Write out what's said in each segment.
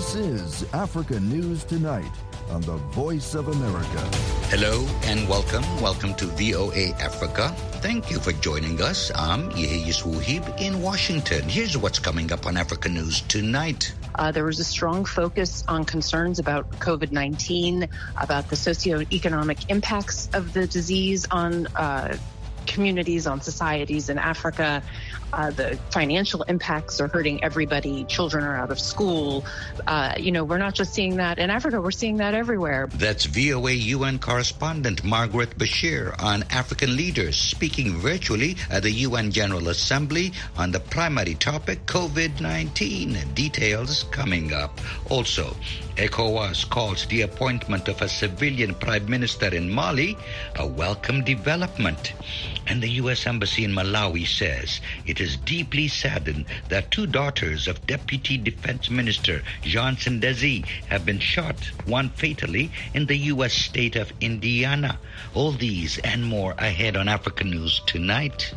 This is Africa News Tonight on the Voice of America. Hello and welcome. Welcome to VOA Africa. Thank you for joining us. I'm Yehiyas Wuhib in Washington. Here's what's coming up on Africa News Tonight. There was a strong focus on concerns about COVID-19, about the socioeconomic impacts of the disease on communities, on societies in Africa. The financial impacts are hurting everybody. Children are out of school. We're not just seeing that in Africa, we're seeing that everywhere. That's VOA UN correspondent Margaret Bashir on African leaders speaking virtually at the UN General Assembly on the primary topic, COVID-19. Details coming up. Also, ECOWAS calls the appointment of a civilian prime minister in Mali a welcome development. And the U.S. Embassy in Malawi says it is deeply saddened that two daughters of Deputy Defense Minister Jean Sendezi have been shot, one fatally, in the U.S. state of Indiana. All these and more ahead on Africa News Tonight.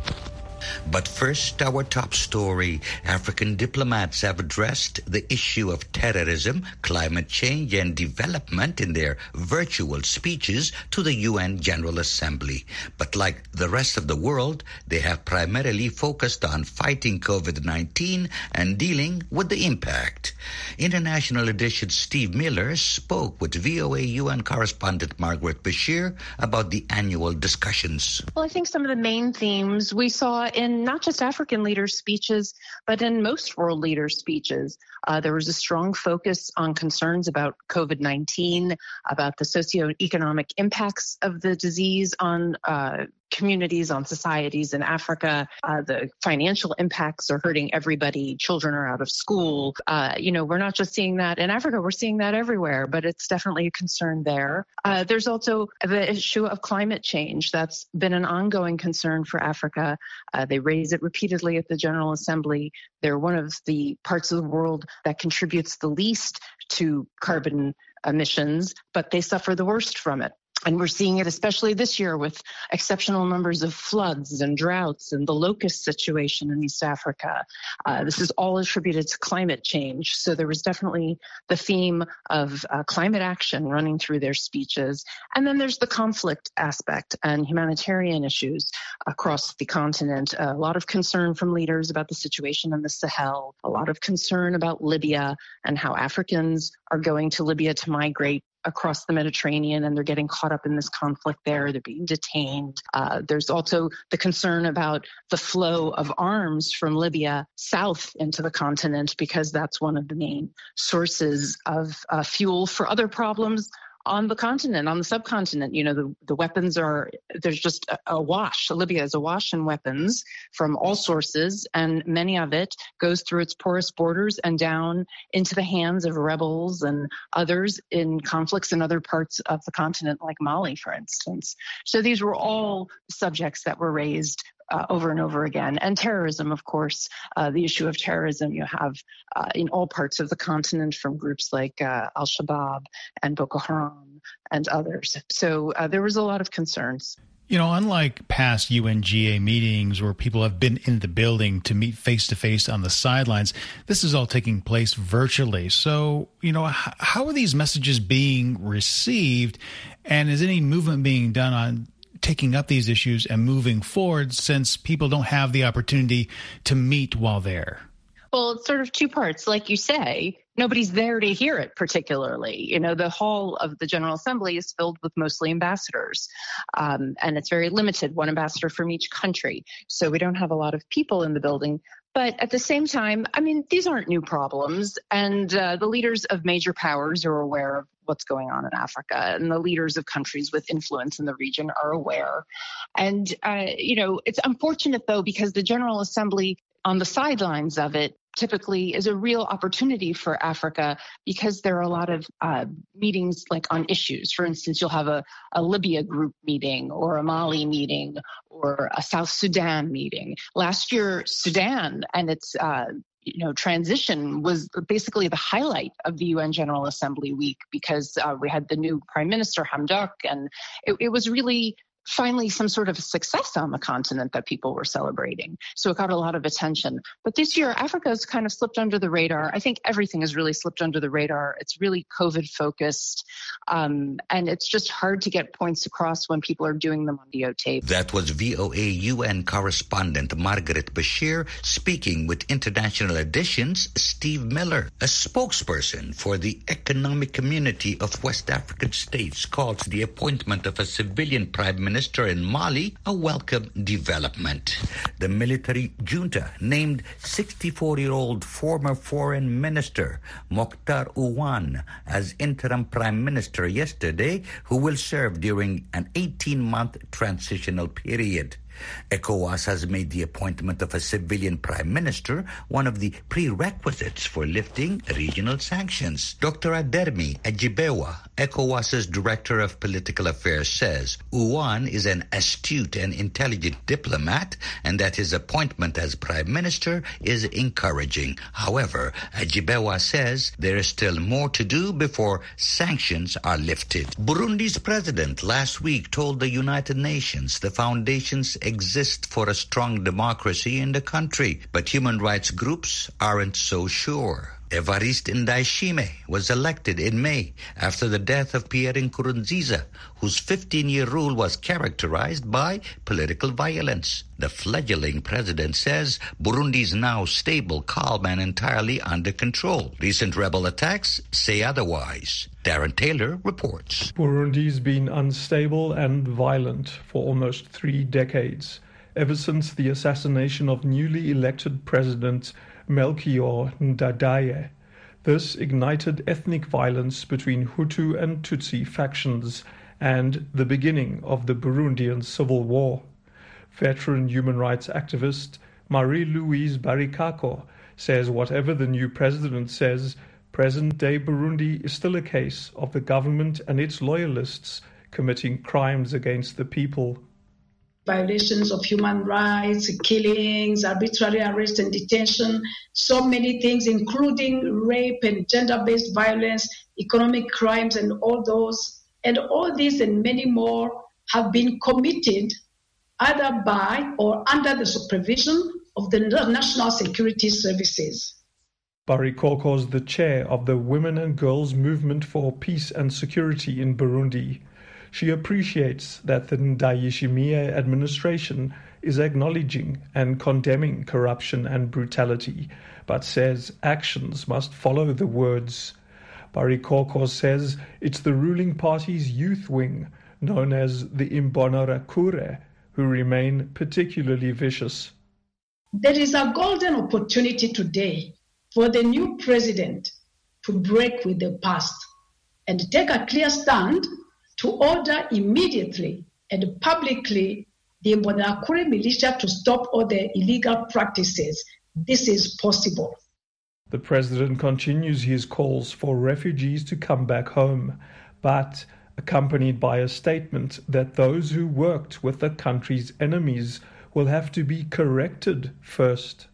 But first, our top story. African diplomats have addressed the issue of terrorism, climate change, and development in their virtual speeches to the UN General Assembly. But like the rest of the world, they have primarily focused on fighting COVID-19 and dealing with the impact. International Edition Steve Miller spoke with VOA UN correspondent Margaret Bashir about the annual discussions. Well, I think some of the main themes we saw in not just African leaders' speeches, but in most world leaders' speeches. There was a strong focus on concerns about COVID-19, about the socioeconomic impacts of the disease on communities, on societies in Africa. The financial impacts are hurting everybody. Children are out of school. We're not just seeing that in Africa, we're seeing that everywhere, but it's definitely a concern there. There's also the issue of climate change. That's been an ongoing concern for Africa. They raise it repeatedly at the General Assembly. They're one of the parts of the world that contributes the least to carbon emissions, but they suffer the worst from it. And we're seeing it especially this year with exceptional numbers of floods and droughts and the locust situation in East Africa. This is all attributed to climate change. So there was definitely the theme of climate action running through their speeches. And then there's the conflict aspect and humanitarian issues across the continent. A lot of concern from leaders about the situation in the Sahel, a lot of concern about Libya and how Africans are going to Libya to migrate across the Mediterranean, and they're getting caught up in this conflict there. They're being detained. There's also the concern about the flow of arms from Libya south into the continent, because that's one of the main sources of fuel for other problems on the continent, on the subcontinent. The weapons there's just a wash. Libya is awash in weapons from all sources, and many of it goes through its porous borders and down into the hands of rebels and others in conflicts in other parts of the continent, like Mali, for instance. So these were all subjects that were raised over and over again. And terrorism, of course, the issue of terrorism you have in all parts of the continent, from groups like Al-Shabaab and Boko Haram and others. So there was a lot of concerns. Unlike past UNGA meetings where people have been in the building to meet face-to-face on the sidelines, this is all taking place virtually. So, how are these messages being received? And is any movement being done on taking up these issues and moving forward, since people don't have the opportunity to meet while there? Well, it's sort of two parts. Like you say, nobody's there to hear it particularly. The hall of the General Assembly is filled with mostly ambassadors, and it's very limited, one ambassador from each country. So we don't have a lot of people in the building. But at the same time, these aren't new problems, and the leaders of major powers are aware of what's going on in Africa, and the leaders of countries with influence in the region are aware. And, it's unfortunate, though, because the General Assembly, on the sidelines of it, typically is a real opportunity for Africa, because there are a lot of meetings like on issues. For instance, you'll have a Libya group meeting or a Mali meeting or a South Sudan meeting. Last year, Sudan and its transition was basically the highlight of the UN General Assembly week, because we had the new Prime Minister Hamdok, and it was really finally some sort of success on the continent that people were celebrating. So it got a lot of attention. But this year, Africa's kind of slipped under the radar. I think everything has really slipped under the radar. It's really COVID focused. And it's just hard to get points across when people are doing them on videotape. That was VOA UN correspondent Margaret Bashir speaking with International Edition's Steve Miller. A spokesperson for the Economic Community of West African States calls the appointment of a civilian prime minister in Mali a welcome development. The military junta named 64-year-old former foreign minister Mokhtar Ouane as interim prime minister yesterday, who will serve during an 18-month transitional period. ECOWAS has made the appointment of a civilian prime minister one of the prerequisites for lifting regional sanctions. Dr. Adermi Ajibewa, ECOWAS's Director of Political Affairs, says Ouane is an astute and intelligent diplomat and that his appointment as prime minister is encouraging. However, Ajibewa says there is still more to do before sanctions are lifted. Burundi's president last week told the United Nations the foundations exist for a strong democracy in the country, but human rights groups aren't so sure. Evariste Ndayishimiye was elected in May after the death of Pierre Nkurunziza, whose 15-year rule was characterized by political violence. The fledgling president says Burundi is now stable, calm, and entirely under control. Recent rebel attacks say otherwise. Darren Taylor reports. Burundi's been unstable and violent for almost 3 decades, ever since the assassination of newly elected President Melchior Ndadaye. This ignited ethnic violence between Hutu and Tutsi factions and the beginning of the Burundian Civil War. Veteran human rights activist Marie-Louise Barikako says whatever the new president says, present-day Burundi is still a case of the government and its loyalists committing crimes against the people. Violations of human rights, killings, arbitrary arrest and detention, so many things, including rape and gender-based violence, economic crimes, and all those. And all these and many more have been committed either by or under the supervision of the National Security Services. Barikoko is the chair of the Women and Girls Movement for Peace and Security in Burundi. She appreciates that the Ndayishimiye administration is acknowledging and condemning corruption and brutality, but says actions must follow the words. Barikoko says it's the ruling party's youth wing, known as the Imbonerakure, who remain particularly vicious. There is a golden opportunity today for the new president to break with the past and take a clear stand to order immediately and publicly the Imbonerakure militia to stop all the illegal practices. This is possible. The president continues his calls for refugees to come back home, but accompanied by a statement that those who worked with the country's enemies will have to be corrected first.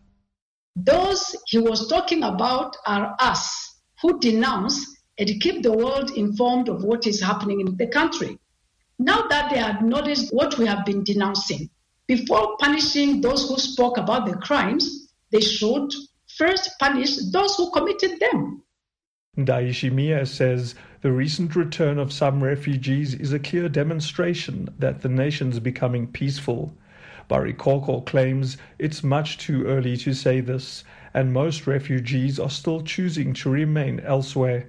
Those he was talking about are us, who denounce and keep the world informed of what is happening in the country. Now that they acknowledge what we have been denouncing, before punishing those who spoke about the crimes, they should first punish those who committed them. Ndayishimiye says the recent return of some refugees is a clear demonstration that the nation's becoming peaceful. Barikoko claims it's much too early to say this, and most refugees are still choosing to remain elsewhere.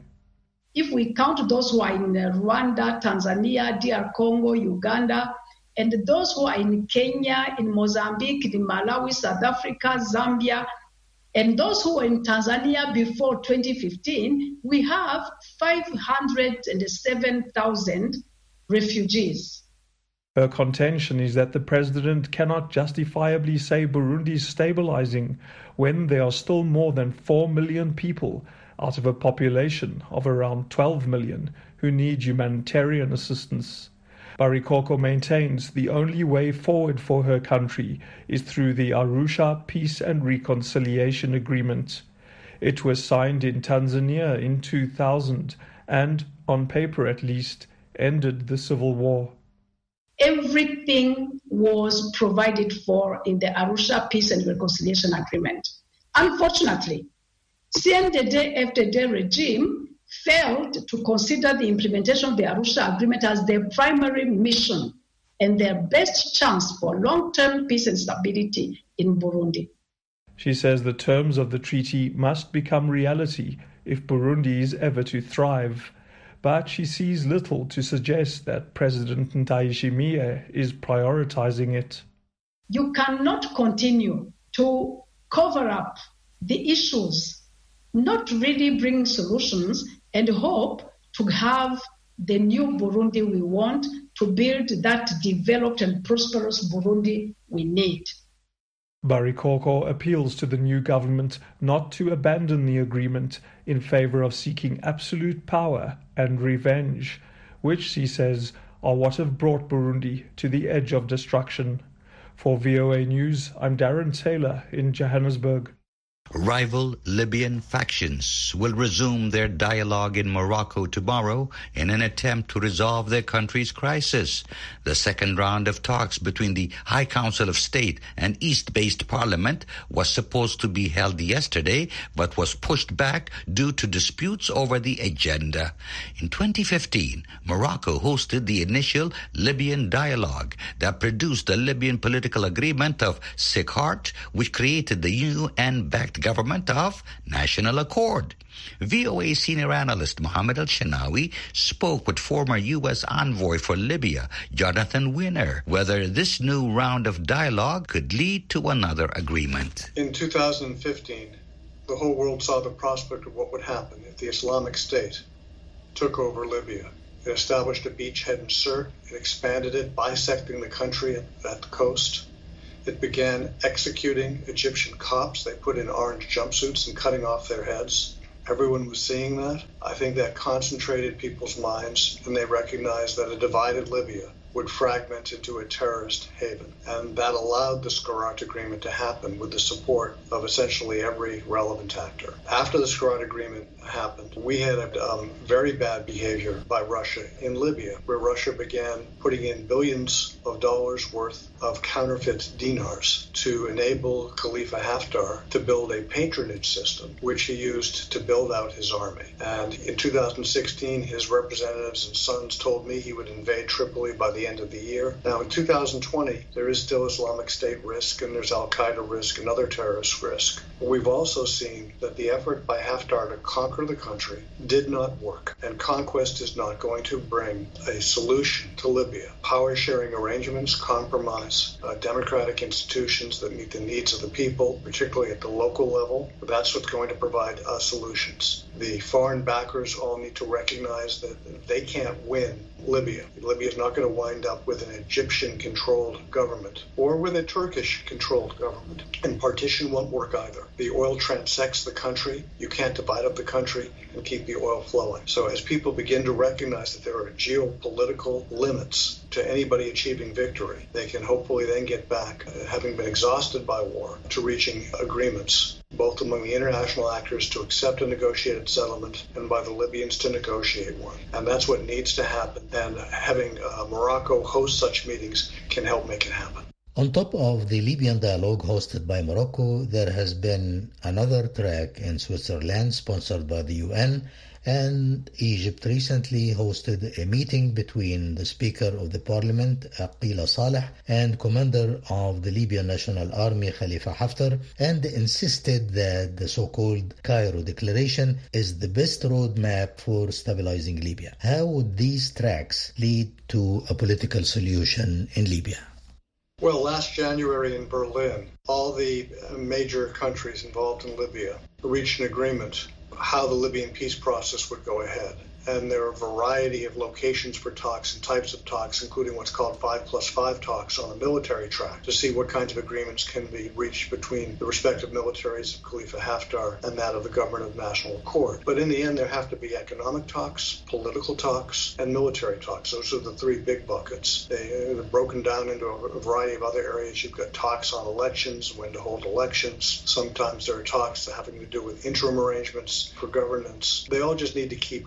If we count those who are in Rwanda, Tanzania, DR Congo, Uganda, and those who are in Kenya, in Mozambique, in Malawi, South Africa, Zambia, and those who were in Tanzania before 2015, we have 507,000 refugees. Her contention is that the president cannot justifiably say Burundi is stabilizing when there are still more than 4 million people out of a population of around 12 million who need humanitarian assistance. Barikoko maintains the only way forward for her country is through the Arusha Peace and Reconciliation Agreement. It was signed in Tanzania in 2000 and, on paper at least, ended the civil war. everything was provided for in the Arusha Peace and Reconciliation Agreement. Unfortunately, CNDD-FDD regime failed to consider the implementation of the Arusha Agreement as their primary mission and their best chance for long-term peace and stability in Burundi. She says the terms of the treaty must become reality if Burundi is ever to thrive. But she sees little to suggest that President Ndayishimiye is prioritizing it. You cannot continue to cover up the issues, not really bring solutions, and hope to have the new Burundi we want, to build that developed and prosperous Burundi we need. Barikoko appeals to the new government not to abandon the agreement in favor of seeking absolute power and revenge, which, she says, are what have brought Burundi to the edge of destruction. For VOA News, I'm Darren Taylor in Johannesburg. Rival Libyan factions will resume their dialogue in Morocco tomorrow in an attempt to resolve their country's crisis. The second round of talks between the High Council of State and East-based parliament was supposed to be held yesterday, but was pushed back due to disputes over the agenda. In 2015, Morocco hosted the initial Libyan dialogue that produced the Libyan political agreement of Sikart, which created the UN-backed government of National Accord. VOA senior analyst Mohammed Al-Shanawi spoke with former U.S. envoy for Libya, Jonathan Winner, whether this new round of dialogue could lead to another agreement. In 2015, the whole world saw the prospect of what would happen if the Islamic State took over Libya. It established a beachhead in Sirte, it expanded it, bisecting the country at the coast. It began executing Egyptian cops. They put in orange jumpsuits and cutting off their heads. Everyone was seeing that. I think that concentrated people's minds, and they recognized that a divided Libya would fragment into a terrorist haven. And that allowed the Skhirat Agreement to happen with the support of essentially every relevant actor. After the Skhirat Agreement happened, we had very bad behavior by Russia in Libya, where Russia began putting in billions of dollars worth of counterfeit dinars to enable Khalifa Haftar to build a patronage system, which he used to build out his army. And in 2016, his representatives and sons told me he would invade Tripoli by the end of the year. Now, in 2020, there is still Islamic State risk, and there's Al-Qaeda risk and other terrorist risk. We've also seen that the effort by Haftar to conquer the country did not work, and conquest is not going to bring a solution to Libya. Power-sharing arrangements, compromise, democratic institutions that meet the needs of the people, particularly at the local level, that's what's going to provide solutions. The foreign backers all need to recognize that they can't win Libya. Libya is not going to wind up with an Egyptian-controlled government or with a Turkish-controlled government. And partition won't work either. The oil transects the country. You can't divide up the country and keep the oil flowing. So as people begin to recognize that there are geopolitical limits to anybody achieving victory, they can hopefully then get back, having been exhausted by war, to reaching agreements, both among the international actors to accept a negotiated settlement and by the Libyans to negotiate one. And that's what needs to happen. And having Morocco host such meetings can help make it happen. On top of the Libyan dialogue hosted by Morocco, there has been another track in Switzerland sponsored by the UN, and Egypt recently hosted a meeting between the Speaker of the Parliament, Aqila Saleh, and Commander of the Libyan National Army, Khalifa Haftar, and insisted that the so-called Cairo Declaration is the best roadmap for stabilizing Libya. How would these tracks lead to a political solution in Libya? Well, last January in Berlin, all the major countries involved in Libya reached an agreement how the Libyan peace process would go ahead. And there are a variety of locations for talks and types of talks, including what's called 5+5 talks on the military track, to see what kinds of agreements can be reached between the respective militaries of Khalifa Haftar and that of the government of National Accord. But in the end, there have to be economic talks, political talks, and military talks. Those are the three big buckets. They're broken down into a variety of other areas. You've got talks on elections, when to hold elections. Sometimes there are talks having to do with interim arrangements for governance. They all just need to keep going.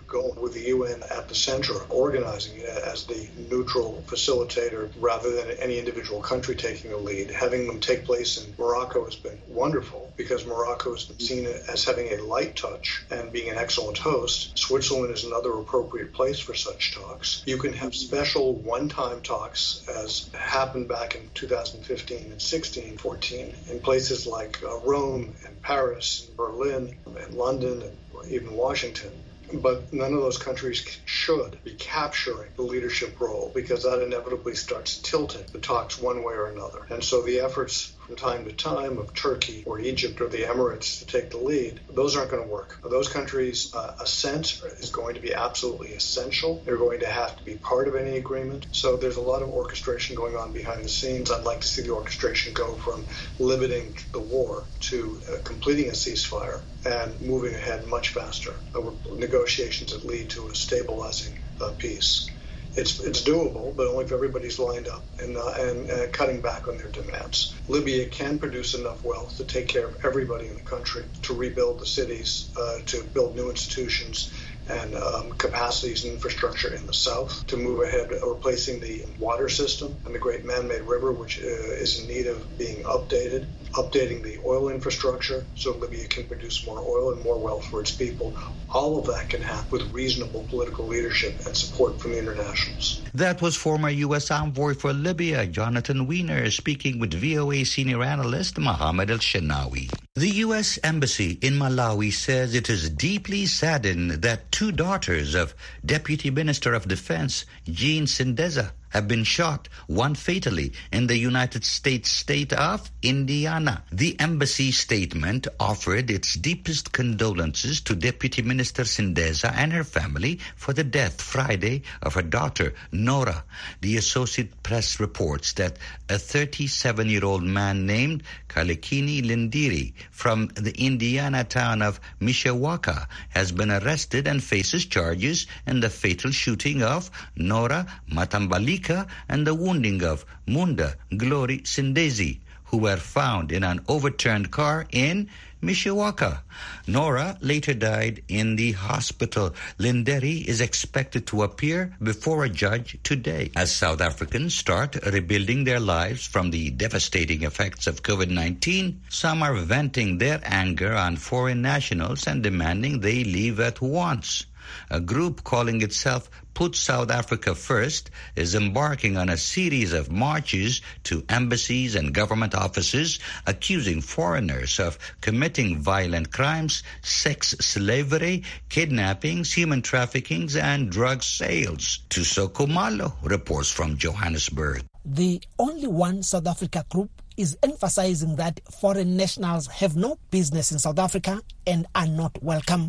with the UN at the center, organizing it as the neutral facilitator rather than any individual country taking the lead. Having them take place in Morocco has been wonderful because Morocco has been seen as having a light touch and being an excellent host. Switzerland is another appropriate place for such talks. You can have special one-time talks, as happened back in 2015 and 16, 14, in places like Rome and Paris and Berlin and London and even Washington. But none of those countries should be capturing the leadership role because that inevitably starts tilting the talks one way or another. And so the efforts from time to time of Turkey or Egypt or the Emirates to take the lead, those aren't going to work. Those countries' assent is going to be absolutely essential. They're going to have to be part of any agreement. So there's a lot of orchestration going on behind the scenes. I'd like to see the orchestration go from limiting the war to completing a ceasefire and moving ahead much faster. Negotiations that lead to a stabilizing peace. It's doable, but only if everybody's lined up and cutting back on their demands. Libya can produce enough wealth to take care of everybody in the country, to rebuild the cities, to build new institutions and capacities and infrastructure in the south, to move ahead replacing the water system and the great man-made river, which is in need of being updating the oil infrastructure so Libya can produce more oil and more wealth for its people. All of that can happen with reasonable political leadership and support from the internationals. That was former U.S. envoy for Libya, Jonathan Weiner, speaking with VOA senior analyst Mohammed El-Shenawi. The U.S. Embassy in Malawi says it is deeply saddened that two daughters of Deputy Minister of Defense Jean Sindeza have been shot, one fatally, in the United States state of Indiana. The embassy statement offered its deepest condolences to Deputy Minister Sindeza and her family for the death Friday of her daughter, Nora. The Associated Press reports that a 37-year-old man named Kalekini Lindiri from the Indiana town of Mishawaka has been arrested and faces charges in the fatal shooting of Nora Matambalika and the wounding of Munda Glory Sindezi, who were found in an overturned car in Mishawaka. Nora later died in the hospital. Linderi is expected to appear before a judge today. As South Africans start rebuilding their lives from the devastating effects of COVID-19, some are venting their anger on foreign nationals and demanding they leave at once. A group calling itself Put South Africa First is embarking on a series of marches to embassies and government offices, accusing foreigners of committing violent crimes, sex slavery, kidnappings, human trafficking, and drug sales. Tusoko Malo reports from Johannesburg. The Only One South Africa group is emphasizing that foreign nationals have no business in South Africa and are not welcome.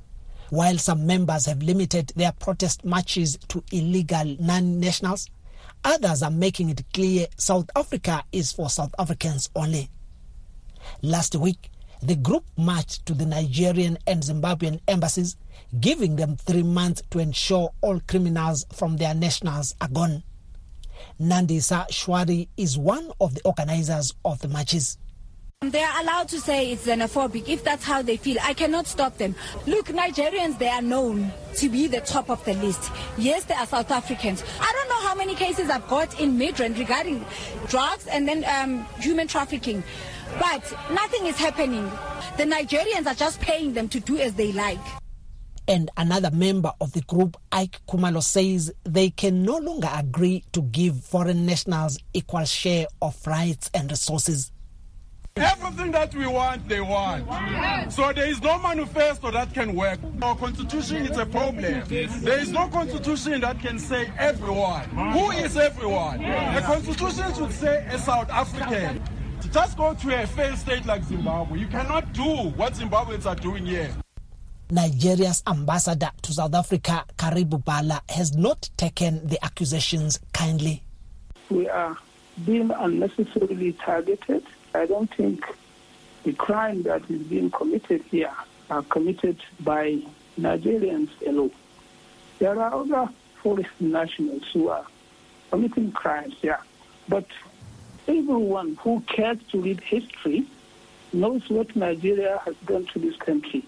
While some members have limited their protest marches to illegal non-nationals, others are making it clear South Africa is for South Africans only. Last week, the group marched to the Nigerian and Zimbabwean embassies, giving them 3 months to ensure all criminals from their nationals are gone. Nandisa Shwari is one of the organizers of the marches. They are allowed to say it's xenophobic if that's how they feel. I cannot stop them. Look, Nigerians, they are known to be the top of the list. Yes, they are South Africans. I don't know how many cases I've got in Midrand regarding drugs and then human trafficking. But nothing is happening. The Nigerians are just paying them to do as they like. And another member of the group, Ike Kumalo, says they can no longer agree to give foreign nationals equal share of rights and resources. Everything that we want, they want. So there is no manifesto that can work. Our constitution is a problem. There is no constitution that can say everyone. Who is everyone? The constitution should say a South African. To just go to a failed state like Zimbabwe, you cannot do what Zimbabweans are doing here. Nigeria's ambassador to South Africa, Karibu Bala, has not taken the accusations kindly. We are being unnecessarily targeted. I don't think the crime that is being committed here are committed by Nigerians alone. There are other foreign nationals who are committing crimes, yeah. But everyone who cares to read history knows what Nigeria has done to this country.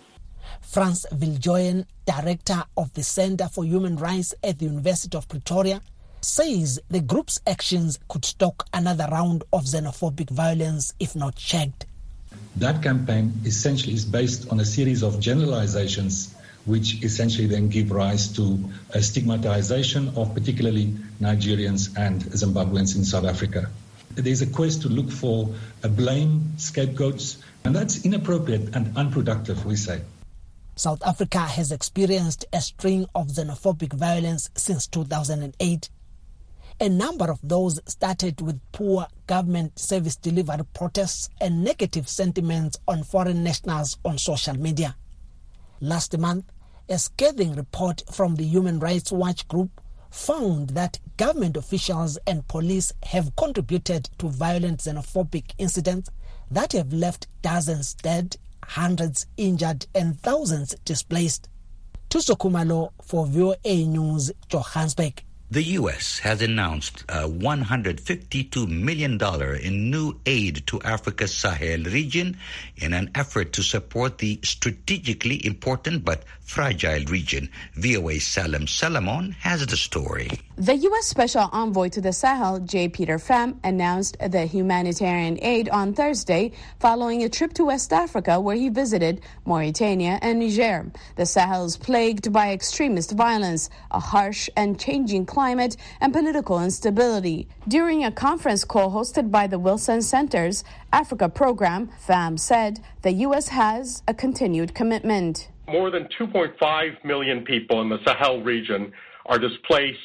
Frans Viljoen, director of the Center for Human Rights at the University of Pretoria, says the group's actions could stoke another round of xenophobic violence if not checked. That campaign essentially is based on a series of generalizations which essentially then give rise to a stigmatization of particularly Nigerians and Zimbabweans in South Africa. There's a quest to look for a blame, scapegoats, and that's inappropriate and unproductive, we say. South Africa has experienced a string of xenophobic violence since 2008. A number of those started with poor government service delivery protests and negative sentiments on foreign nationals on social media. Last month, a scathing report from the Human Rights Watch group found that government officials and police have contributed to violent xenophobic incidents that have left dozens dead, hundreds injured, and thousands displaced. Tuso Kumalo for VOA News, Johannesburg. The U.S. has announced $152 million in new aid to Africa's Sahel region in an effort to support the strategically important but fragile region. VOA's Salem Salamon has the story. The U.S. Special Envoy to the Sahel, J. Peter Pham, announced the humanitarian aid on Thursday following a trip to West Africa where he visited Mauritania and Niger. The Sahel is plagued by extremist violence, a harsh and changing climate, and political instability. During a conference call hosted by the Wilson Center's Africa program, Pham said the U.S. has a continued commitment. More than 2.5 million people in the Sahel region are displaced.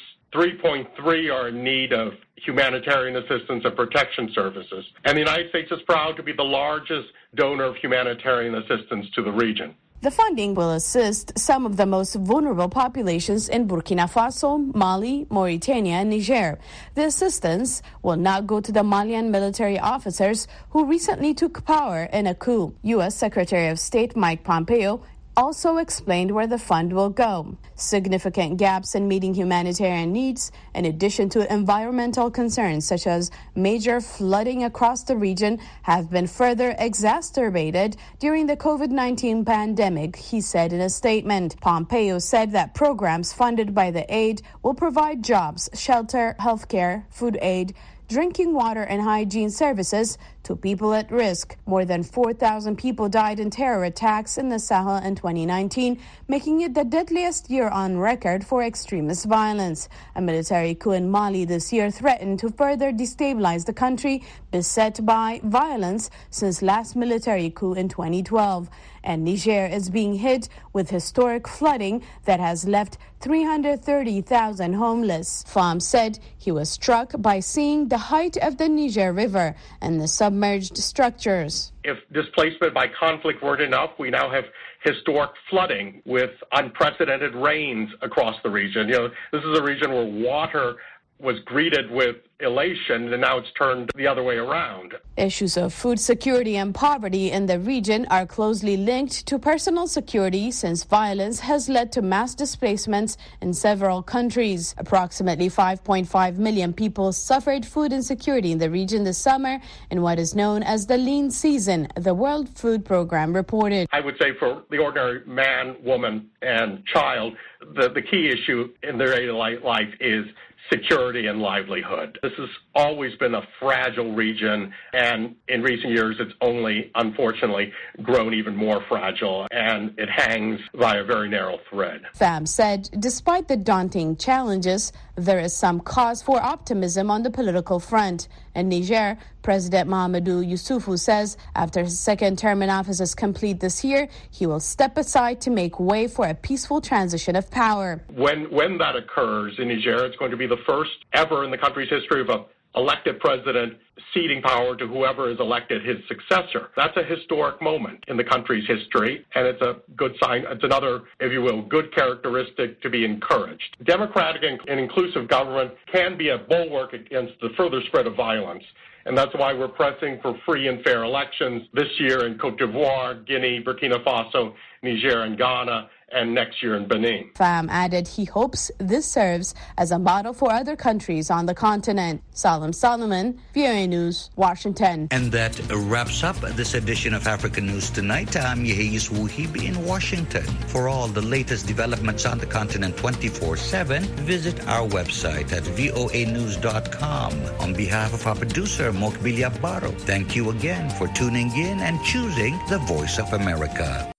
3.3 are in need of humanitarian assistance and protection services. And the United States is proud to be the largest donor of humanitarian assistance to the region. The funding will assist some of the most vulnerable populations in Burkina Faso, Mali, Mauritania, and Niger. The assistance will not go to the Malian military officers who recently took power in a coup. U.S. Secretary of State Mike Pompeo also explained where the fund will go. Significant gaps in meeting humanitarian needs, in addition to environmental concerns such as major flooding across the region, have been further exacerbated during the COVID-19 pandemic, he said in a statement. Pompeo said that programs funded by the aid will provide jobs, shelter, healthcare, food aid, drinking water and hygiene services to people at risk. More than 4,000 people died in terror attacks in the Sahel in 2019, making it the deadliest year on record for extremist violence. A military coup in Mali this year threatened to further destabilize the country, beset by violence since last military coup in 2012. And Niger is being hit with historic flooding that has left 330,000 homeless. Pham said he was struck by seeing the height of the Niger River and the submerged structures. If displacement by conflict weren't enough, we now have historic flooding with unprecedented rains across the region. You know, this is a region where water was greeted with elation, and now it's turned the other way around. Issues of food security and poverty in the region are closely linked to personal security since violence has led to mass displacements in several countries. Approximately 5.5 million people suffered food insecurity in the region this summer in what is known as the lean season, the World Food Program reported. I would say for the ordinary man, woman, and child, the key issue in their daily life is security and livelihood. This has always been a fragile region, and in recent years it's only, unfortunately, grown even more fragile, and it hangs by a very narrow thread. Pham said despite the daunting challenges, there is some cause for optimism on the political front. In Niger, President Mahamadou Issoufou says after his second term in office is complete this year, he will step aside to make way for a peaceful transition of power. When that occurs in Niger, it's going to be the first ever in the country's history of an elected president ceding power to whoever is elected his successor. That's a historic moment in the country's history, and it's a good sign. It's another, if you will, good characteristic to be encouraged. Democratic and inclusive government can be a bulwark against the further spread of violence. And that's why we're pressing for free and fair elections this year in Cote d'Ivoire, Guinea, Burkina Faso, Niger, and Ghana. and next year in Benin. Pham added he hopes this serves as a model for other countries on the continent. Salam Solomon, VOA News, Washington. And that wraps up this edition of African News Tonight. I'm Yehis Wuhibi in Washington. For all the latest developments on the continent 24/7, visit our website at voanews.com. On behalf of our producer, Mokbilia Baro, thank you again for tuning in and choosing the Voice of America.